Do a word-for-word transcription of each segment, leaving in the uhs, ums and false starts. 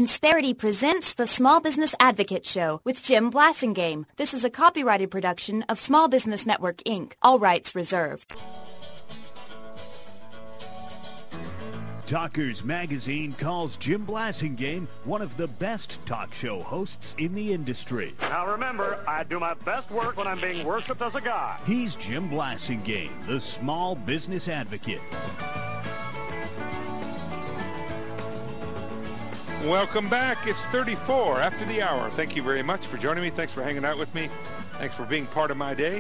Insperity presents the Small Business Advocate Show with Jim Blasingame. This is a copyrighted production of Small Business Network, Incorporated. All rights reserved. Talkers Magazine calls Jim Blasingame one of the best talk show hosts in the industry. Now remember, I do my best work when I'm being worshipped as a guy. He's Jim Blasingame, the Small Business Advocate. Welcome back. It's thirty-four after the hour. Thank you very much for joining me. Thanks for hanging out with me. Thanks for being part of my day.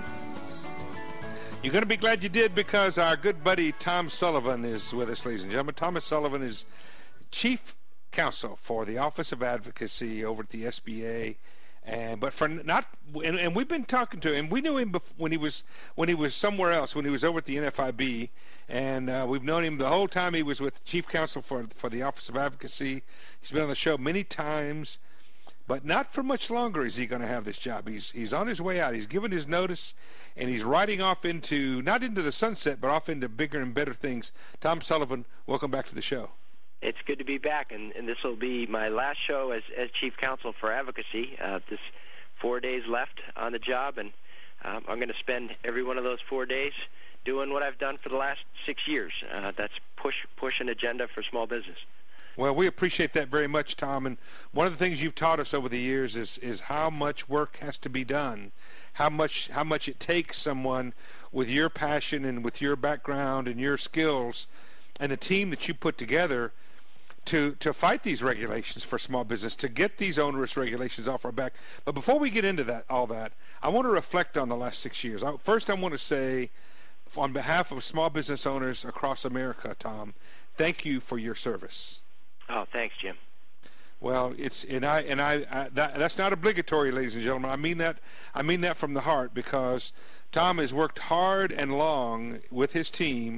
You're going to be glad you did, because our good buddy Tom Sullivan is with us, ladies and gentlemen. Thomas Sullivan is Chief Counsel for the Office of Advocacy over at the S B A. And but for not and, and we've been talking to him. We knew him before, when he was when he was somewhere else, when he was over at the N F I B, and uh, we've known him the whole time he was with Chief Counsel for for the Office of Advocacy. He's been on the show many times, but not for much longer is he going to have this job. He's he's on his way out. He's given his notice, and he's riding off into not into the sunset, but off into bigger and better things. Tom Sullivan, welcome back to the show. It's good to be back, and, and this will be my last show as, as Chief Counsel for Advocacy. Uh, this four days left on the job, and um, I'm going to spend every one of those four days doing what I've done for the last six years. Uh, that's push push an agenda for small business. Well, we appreciate that very much, Tom. And one of the things you've taught us over the years is is how much work has to be done, how much how much it takes someone with your passion and with your background and your skills and the team that you put together to to fight these regulations for small business, to get these onerous regulations off our back. But before we get into that, all that, I want to reflect on the last six years. I, first, I want to say, on behalf of small business owners across America, Tom, thank you for your service. Oh, thanks, Jim. Well, it's and I and I, I that, that's not obligatory, ladies and gentlemen. I mean that I mean that from the heart, because Tom has worked hard and long with his team.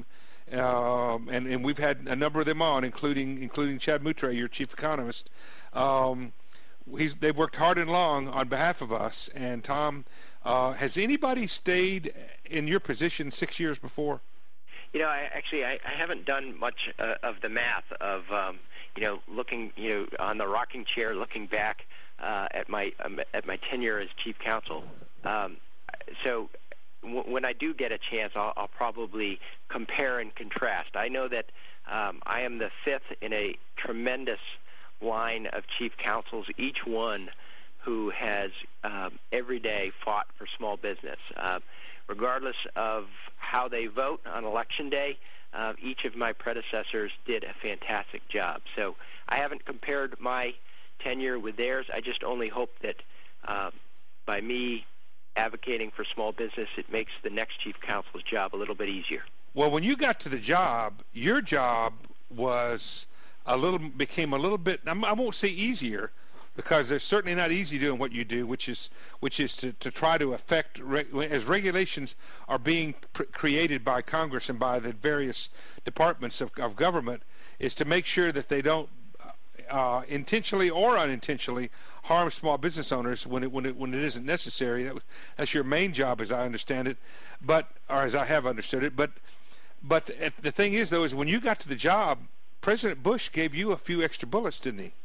Um, and, and we've had a number of them on, including including Chad Moutre, your chief economist. Um, he's, they've worked hard and long on behalf of us. And Tom, uh, has anybody stayed in your position six years before? You know, I, actually, I, I haven't done much uh, of the math of, um, you know, looking, you know, on the rocking chair, looking back uh, at my um, at my tenure as chief counsel. Um, so. When I do get a chance, I'll, I'll probably compare and contrast. I know that um, I am the fifth in a tremendous line of chief counsels, each one who has um, every day fought for small business. Uh, regardless of how they vote on Election Day, uh, each of my predecessors did a fantastic job. So I haven't compared my tenure with theirs. I just only hope that uh, by me advocating for small business, it makes the next chief counsel's job a little bit easier. Well, when you got to the job, your job was a little became a little bit, I won't say easier, because it's certainly not easy doing what you do, which is which is to, to try to affect, as regulations are being pr- created by Congress and by the various departments of, of government, is to make sure that they don't Uh, intentionally or unintentionally harm small business owners when it when it when it isn't necessary. That, that's your main job, as I understand it, but or as I have understood it. But but the thing is, though, is when you got to the job, President Bush gave you a few extra bullets, didn't he?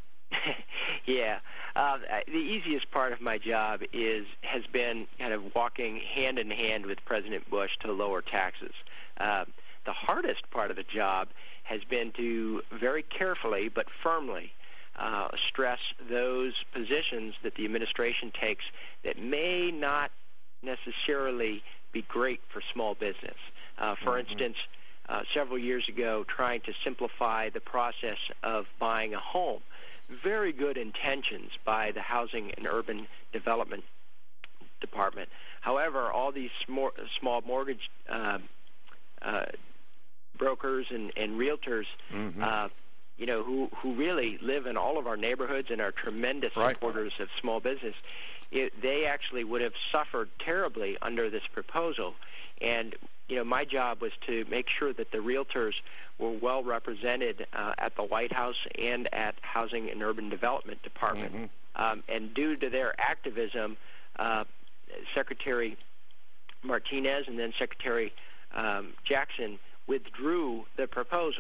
Yeah. Uh, the easiest part of my job is has been kind of walking hand in hand with President Bush to lower taxes. Uh, the hardest part of the job has been to very carefully but firmly uh, stress those positions that the administration takes that may not necessarily be great for small business. Uh, for mm-hmm. instance, uh, several years ago, trying to simplify the process of buying a home. Very good intentions by the Housing and Urban Development Department. However, all these small, small mortgage uh, uh, brokers and, and realtors, mm-hmm. uh, you know, who, who really live in all of our neighborhoods and are tremendous right. supporters of small business, it, they actually would have suffered terribly under this proposal. And, you know, my job was to make sure that the realtors were well represented uh, at the White House and at Housing and Urban Development Department. Mm-hmm. Um, and due to their activism, uh, Secretary Martinez and then Secretary um, Jackson withdrew the proposal.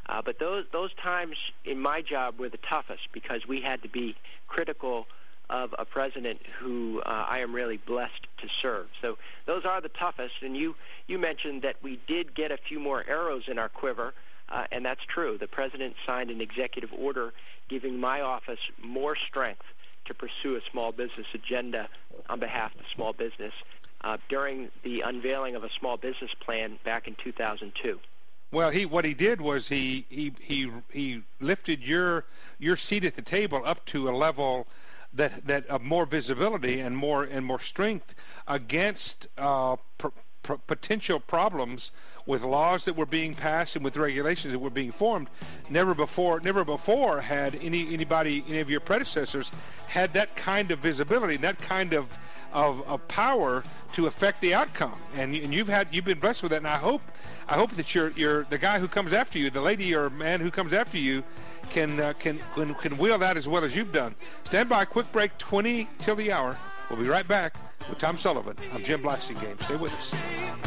Uh, but those those times in my job were the toughest because we had to be critical of a president who uh, I am really blessed to serve. So those are the toughest. And you, you mentioned that we did get a few more arrows in our quiver, uh, and that's true. The president signed an executive order giving my office more strength to pursue a small business agenda on behalf of small business uh, during the unveiling of a small business plan back in two thousand two. Well, he what he did was he he he, he lifted your your seat at the table up to a level that that of more visibility and more and more strength against uh, pr- pr- potential problems with laws that were being passed and with regulations that were being formed. Never before, never before had any anybody, any of your predecessors, had that kind of visibility, that kind of of, of power to affect the outcome. And, and you've had you've been blessed with that. And I hope I hope that you're you're the guy who comes after you, the lady or man who comes after you, can uh, can can can wield that as well as you've done. Stand by. Quick break. twenty till the hour. We'll be right back with Tom Sullivan. I'm Jim Blasingame. Stay with us.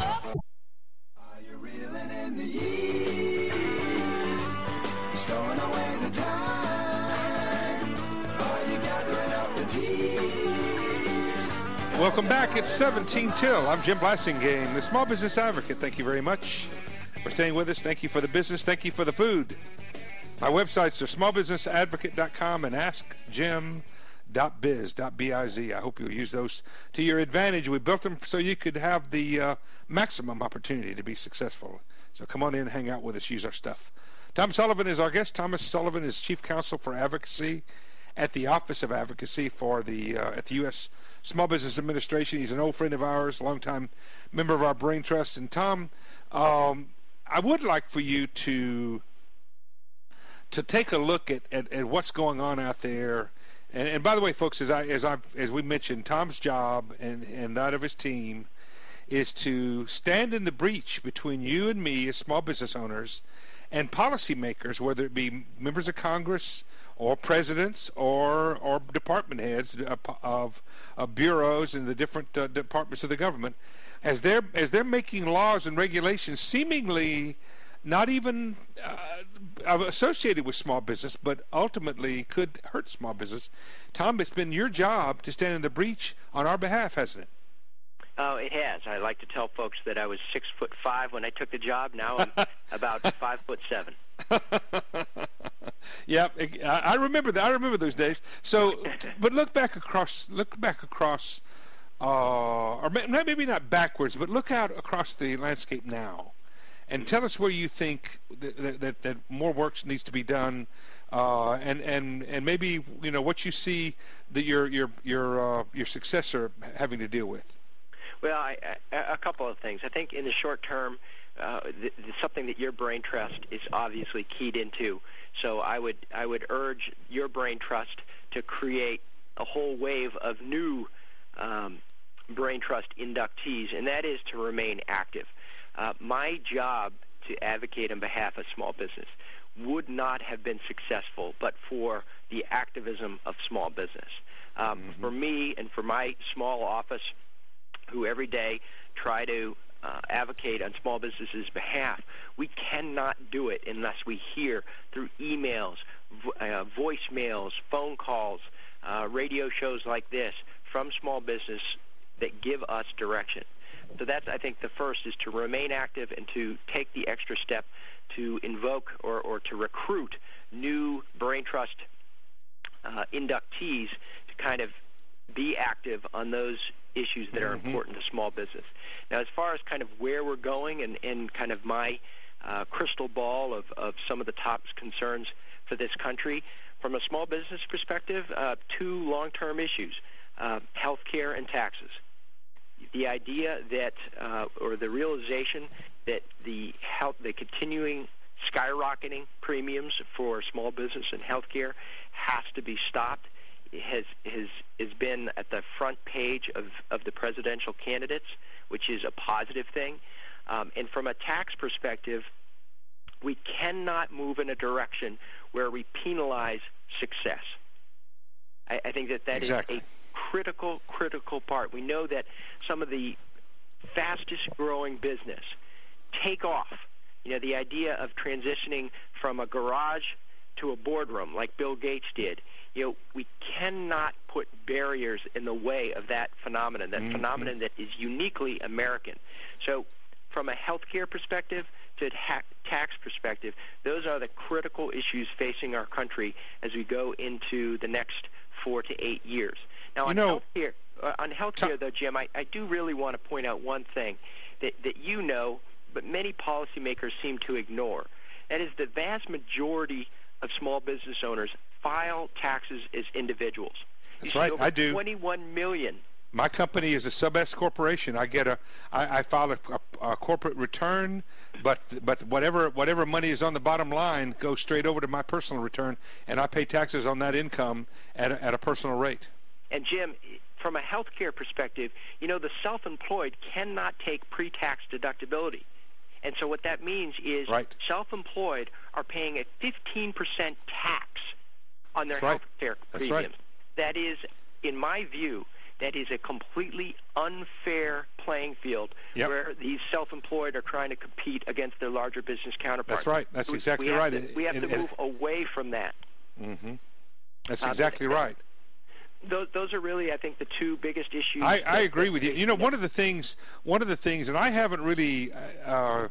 In the years, stowing away the time, are you gathering up the tears? Welcome back. It's seventeen till. I'm Jim Blasingame, the Small Business Advocate. Thank you very much for staying with us. Thank you for the business. Thank you for the food. My websites are small business advocate dot com and ask jim dot biz. I hope you'll use those to your advantage. We built them so you could have the uh, maximum opportunity to be successful. So come on in, hang out with us, use our stuff. Tom Sullivan is our guest. Thomas Sullivan is Chief Counsel for Advocacy at the Office of Advocacy for the uh, at the U S Small Business Administration. He's an old friend of ours, longtime member of our Brain Trust. And Tom, um, I would like for you to to take a look at, at, at what's going on out there. And, and by the way, folks, as I as I as we mentioned, Tom's job and, and that of his team is to stand in the breach between you and me as small business owners and policymakers, whether it be members of Congress or presidents or or department heads of, of bureaus in the different uh, departments of the government, as they're as they're making laws and regulations seemingly not even uh, associated with small business, but ultimately could hurt small business. Tom, it's been your job to stand in the breach on our behalf, hasn't it? Oh, it has. I like to tell folks that I was six foot five when I took the job. Now I'm about five foot seven. Yeah, I remember that. I remember those days. So, but look back across. Look back across, uh, or maybe not backwards, but look out across the landscape now, and tell us where you think that that, that more work needs to be done, uh, and and and maybe you know what you see that your your your uh, your successor having to deal with. Well, I, I, a couple of things. I think in the short term, uh, the, the, something that your brain trust is obviously keyed into. So I would I would urge your brain trust to create a whole wave of new um, brain trust inductees, and that is to remain active. Uh, my job to advocate on behalf of small business would not have been successful but for the activism of small business. Um, mm-hmm. For me and for my small office, who every day try to uh, advocate on small businesses' behalf, we cannot do it unless we hear through emails, vo- uh, voicemails, phone calls, uh, radio shows like this from small business that give us direction. So that's, I think, the first is to remain active and to take the extra step to invoke or, or to recruit new brain trust uh, inductees to kind of be active on those issues that are mm-hmm. important to small business. Now, as far as kind of where we're going and, and kind of my uh, crystal ball of, of some of the top concerns for this country, from a small business perspective, uh, two long-term issues, uh, health care and taxes. The idea that, uh, or the realization that the health, the continuing skyrocketing premiums for small business and health care has to be stopped. Has has has been at the front page of, of the presidential candidates, which is a positive thing. Um, and from a tax perspective, we cannot move in a direction where we penalize success. I, I think that that exactly. is a critical, critical part. We know that some of the fastest growing business take off. You know, the idea of transitioning from a garage to a boardroom like Bill Gates did. You know, we cannot put barriers in the way of that phenomenon, that mm-hmm. phenomenon that is uniquely American. So from a healthcare perspective to a ta- tax perspective, those are the critical issues facing our country as we go into the next four to eight years. Now, on you know, healthcare, uh, on healthcare, though, Jim, I, I do really want to point out one thing that, that you know, but many policymakers seem to ignore. That is, the vast majority of small business owners file taxes as individuals. That's you right, over I do. twenty-one million. My company is a sub-S corporation. I get a, I, I file a, a, a corporate return, but but whatever whatever money is on the bottom line goes straight over to my personal return, and I pay taxes on that income at a, at a personal rate. And Jim, from a healthcare perspective, you know, the self-employed cannot take pre-tax deductibility. And so what that means is right. self-employed are paying a fifteen percent tax on their That's right. health care That's premiums. Right. That is, in my view, that is a completely unfair playing field yep. where these self-employed are trying to compete against their larger business counterparts. That's right. That's we, exactly we right. To, we have and, to and, move away from that. Mm-hmm. That's Um, exactly right. Those, those are really, I think, the two biggest issues. I, I that, agree that with you. You know, one of the things, one of the things, and I haven't really uh,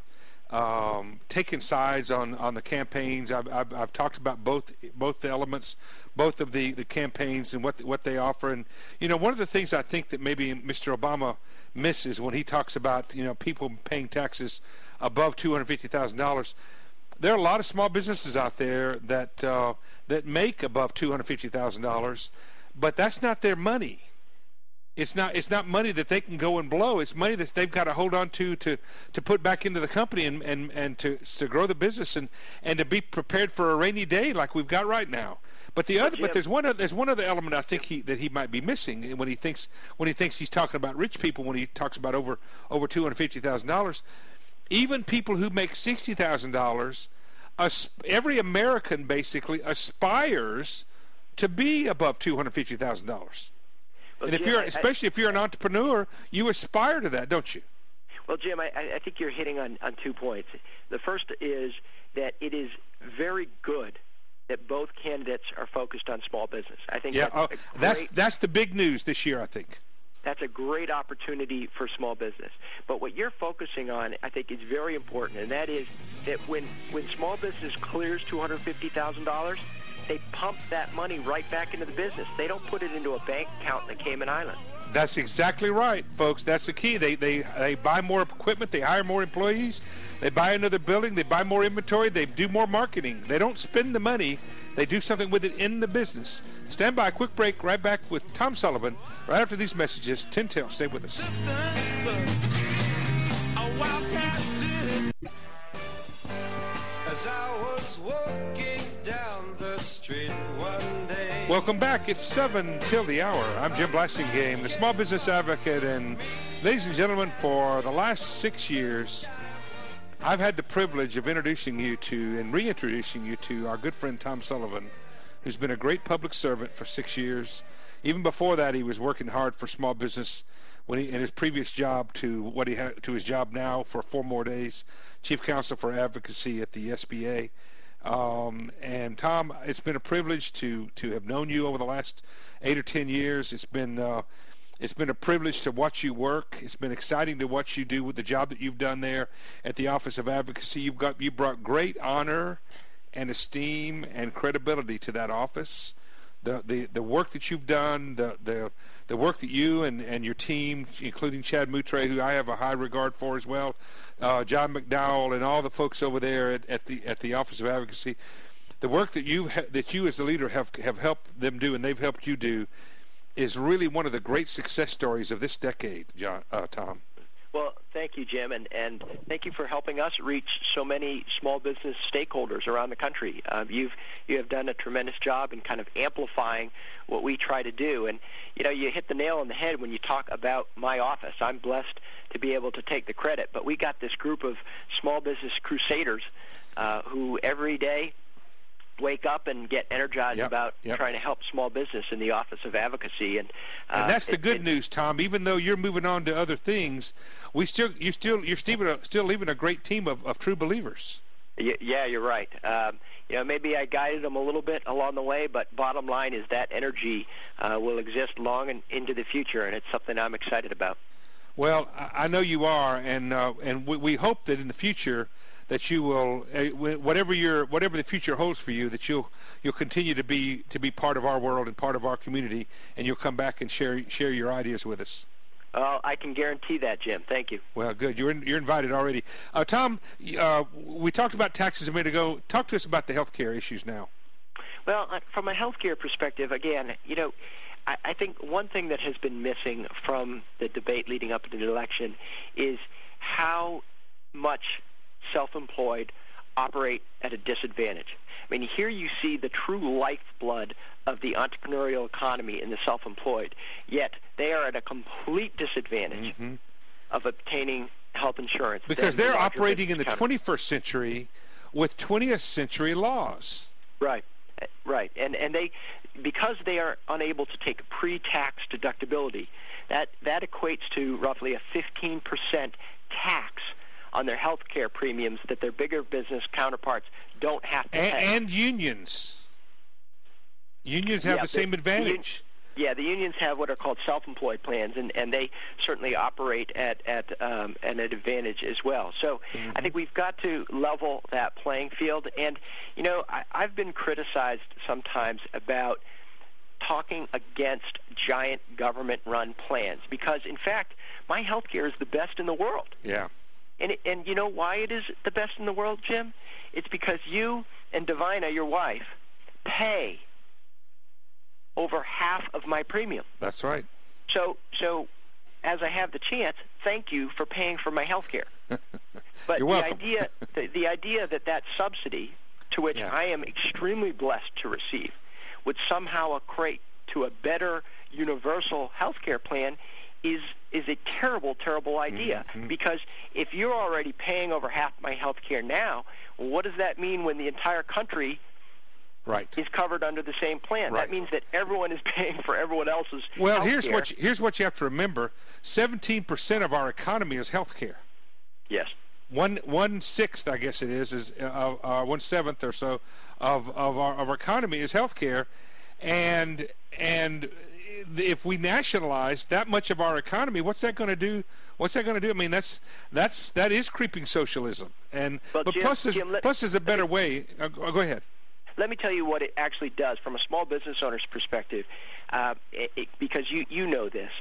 um, taken sides on, on the campaigns. I've, I've, I've talked about both both the elements, both of the, the campaigns and what what they offer. And you know, one of the things I think that maybe Mister Obama misses when he talks about you know people paying taxes above two hundred fifty thousand dollars. There are a lot of small businesses out there that uh, that make above two hundred fifty thousand dollars. But that's not their money. It's not. It's not money that they can go and blow. It's money that they've got to hold on to to, to put back into the company and, and, and to to grow the business and, and to be prepared for a rainy day like we've got right now. But the other, but there's one other, there's one other element I think he that he might be missing when he thinks when he thinks he's talking about rich people when he talks about over over two hundred fifty thousand dollars. Even people who make sixty thousand dollars, every American basically aspires to be above two hundred fifty thousand dollars. Well, and if Jim, you're, I, especially if you're an entrepreneur, you aspire to that, don't you? Well, Jim, I, I think you're hitting on, on two points. The first is that it is very good that both candidates are focused on small business. I think yeah, that's, uh, great, that's that's the big news this year, I think. That's a great opportunity for small business. But what you're focusing on, I think, is very important, and that is that when, when small business clears two hundred fifty thousand dollars, they pump that money right back into the business. They don't put it into a bank account in the Cayman Islands. That's exactly right, folks. That's the key. They they they buy more equipment. They hire more employees. They buy another building. They buy more inventory. They do more marketing. They don't spend the money. They do something with it in the business. Stand by. Quick break. Right back with Tom Sullivan right after these messages. Tintel, stay with us. As I was walking down the street one day. Welcome back. It's seven till the hour. I'm Jim Blasingame, the small business advocate, and ladies and gentlemen, for the last six years, I've had the privilege of introducing you to and reintroducing you to our good friend Tom Sullivan, who's been a great public servant for six years. Even before that, he was working hard for small business when he in his previous job to what he had to his job now for four more days, Chief Counsel for Advocacy at the S B A. Um, and Tom, it's been a privilege to to have known you over the last eight or ten years. It's been uh, it's been a privilege to watch you work. It's been exciting to watch you do with the job that you've done there at the Office of Advocacy. You've got you brought great honor and esteem and credibility to that office. The the, the work that you've done, the the the work that you and, and your team, including Chad Moutre, who I have a high regard for as well, uh, John McDowell, and all the folks over there at, at the at the Office of Advocacy, the work that you ha- that you as the leader have have helped them do and they've helped you do, is really one of the great success stories of this decade, John, uh, Tom. Well, thank you, Jim, and, and thank you for helping us reach so many small business stakeholders around the country. Uh, you've you have done a tremendous job in kind of amplifying what we try to do. And, you know, you hit the nail on the head when you talk about my office. I'm blessed to be able to take the credit, but we got this group of small business crusaders uh, who every day wake up and get energized yep, about yep. trying to help small business in the Office of Advocacy. And, uh, and that's the it, good it, news, Tom. Even though you're moving on to other things, we still you still you're still, still leaving a great team of, of true believers. Yeah, you're right. Um, you know, maybe I guided them a little bit along the way, but bottom line is that energy uh, will exist long and into the future, and it's something I'm excited about. Well, I know you are, and uh, and we, we hope that in the future that you will, uh, whatever your whatever the future holds for you, that you'll you'll continue to be to be part of our world and part of our community, and you'll come back and share share your ideas with us. Uh, I can guarantee that, Jim. Thank you. Well, good. You're in, you're invited already. Uh, Tom, uh, we talked about taxes a minute ago. Talk to us about the health care issues now. Well, uh, from a health care perspective, again, you know, I, I think one thing that has been missing from the debate leading up to the election is how much self-employed operate at a disadvantage. I mean, here you see the true lifeblood of the entrepreneurial economy in the self-employed, yet they are at a complete disadvantage mm-hmm. of obtaining health insurance. Because they're the operating in the twenty-first century with twentieth century laws. Right, right. And and they, because they are unable to take pre-tax deductibility, that, that equates to roughly a fifteen percent tax on their health care premiums that their bigger business counterparts don't have to and, pay. And unions. Unions have yeah, the same the, advantage. The, yeah, the unions have what are called self-employed plans, and, and they certainly operate at, at um, an advantage as well. So mm-hmm. I think we've got to level that playing field. And, you know, I, I've been criticized sometimes about talking against giant government-run plans because, in fact, my health care is the best in the world. Yeah. And, it, and you know why it is the best in the world, Jim? It's because you and Divina, your wife, pay over half of my premium. That's right. So, so as I have the chance, thank you for paying for my health care. But You're the welcome. idea, the, the idea that that subsidy, to which yeah. I am extremely blessed to receive, would somehow equate to a better universal health care plan is is a terrible, terrible idea. Mm-hmm. Because if you're already paying over half my health care now, what does that mean when the entire country right. is covered under the same plan? Right. That means that everyone is paying for everyone else's Well, health here's care. what you, here's what you have to remember: seventeen percent of our economy is health care. Yes. One one sixth, I guess it is, is uh, uh, one seventh or so of of our of our economy is health care, and and if we nationalize that much of our economy, what's that going to do? What's that going to do? I mean, that's that's that is creeping socialism. And well, but Jim, plus, there's, Jim, let, plus there's a better me, way. Uh, go ahead. Let me tell you what it actually does from a small business owner's perspective, uh, it, it, because you you know this.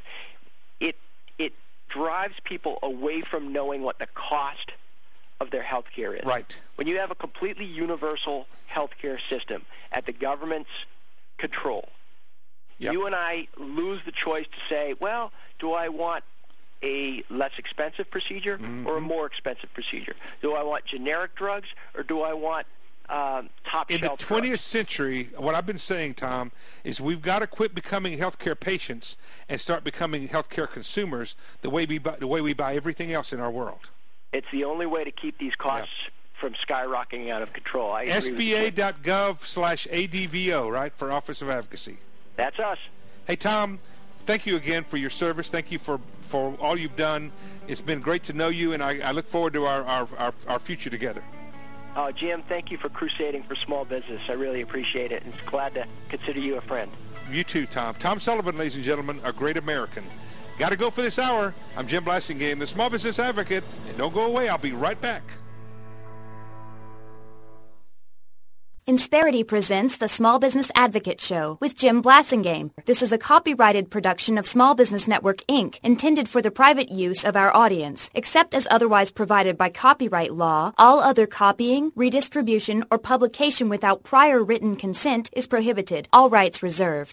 It it drives people away from knowing what the cost of their health care is. Right. When you have a completely universal health care system at the government's control, yep. you and I lose the choice to say, well, do I want a less expensive procedure mm-hmm. or a more expensive procedure? Do I want generic drugs or do I want um, top in shelf the twentieth drugs? Century, what I've been saying, Tom, is we've got to quit becoming healthcare patients and start becoming healthcare consumers the way we buy, the way we buy everything else in our world. It's the only way to keep these costs yep. from skyrocketing out of control. I agree S B A dot gov slash A D V O, right, for Office of Advocacy. That's us. Hey, Tom, thank you again for your service. Thank you for, for all you've done. It's been great to know you, and I, I look forward to our, our, our, our future together. Uh, Jim, thank you for crusading for small business. I really appreciate it, and glad to consider you a friend. You too, Tom. Tom Sullivan, ladies and gentlemen, a great American. Got to go for this hour. I'm Jim Blasingame, the Small Business Advocate, and don't go away. I'll be right back. Insperity presents the Small Business Advocate Show with Jim Blasingame. This is a copyrighted production of Small Business Network, Incorporated, intended for the private use of our audience. Except as otherwise provided by copyright law, all other copying, redistribution, or publication without prior written consent is prohibited. All rights reserved.